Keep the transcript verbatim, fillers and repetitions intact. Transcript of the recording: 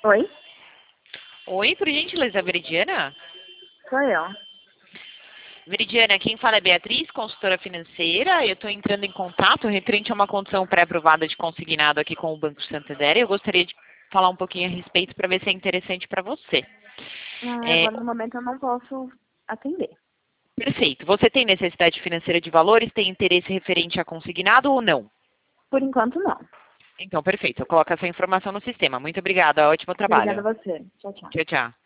Oi? Oi, por gentileza, Veridiana? Sou eu. Veridiana, quem fala é Beatriz, consultora financeira. Eu estou entrando em contato referente a uma condição pré-aprovada de consignado aqui com o Banco Santander. Eu gostaria de falar um pouquinho a respeito para ver se é interessante para você. Ah, É, agora no momento eu não posso atender. perfeito. Você tem necessidade financeira de valores? Tem interesse referente a consignado ou não? Por enquanto, não. Então, perfeito. Eu coloco essa informação no sistema. Muito obrigada. Ótimo Obrigada trabalho. a você. Tchau, tchau. Tchau, tchau.